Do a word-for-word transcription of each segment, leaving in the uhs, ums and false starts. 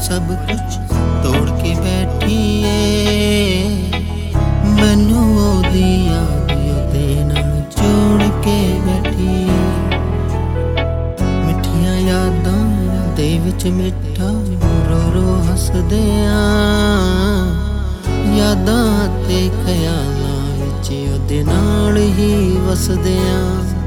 सब कुछ तोड़ के बैठी ए। मैनू ओदी याद ओदे नाल जोड़ के बैठी ए। मिठियां यादां दे विच मिठा रो रो हसदे आ। यादां ते ख्यालां विच ओदे नाल ही वसदे आ।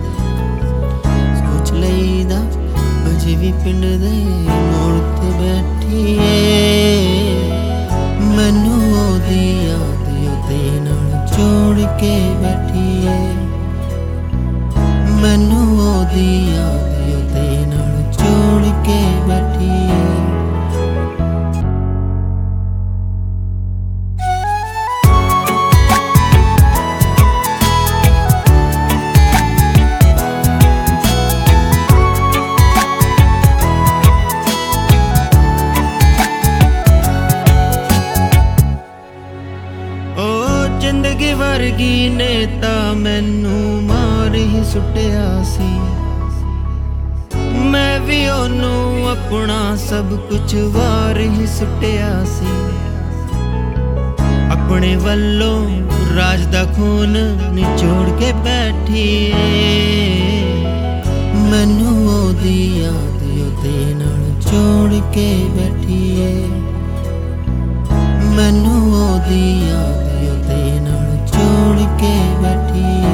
सोच लईदा अजे भी पिंड दे मोड़ ते बैठी ए। मैनू ओदी याद ओदे नाल जोड़ के बैठी ए। मैनू ओदी याद ओदे नाल जोड़ के बैठी ए। जिंदगी वर्गी ने तां मैनू मार ही सुटिया सी। मैं भी ओनू अपना सब कुछ वार ही सुटिया सी। अपने वल्लों राज दा खून निचोड़ के बैठी ए। मैनू ओदी याद ओदे नाल जोड़ के बैठी ए। मैनू ओदी याद ओदे नाल जोड़ के बैठी ए।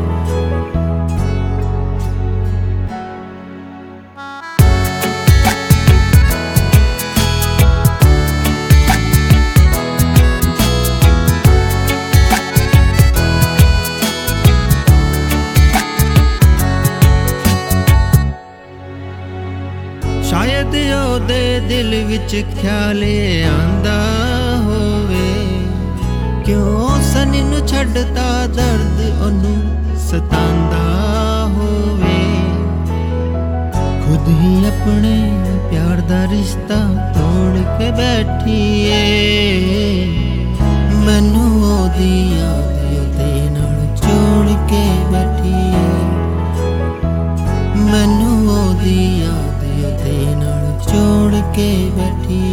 शायद ओदे दिल विच ख्याल आंदा होवे, क्यों सनी नू छड्डता दर्द ओनू सतांदा होवे। खुद ही अपने प्यार दा रिश्ता तोड़ के बैठी ए। मैनू ओदी याद ओदे नाल जोड़ के बैठी ए। मैनू ओदी याद ओदे नाल जोड़ के बैठी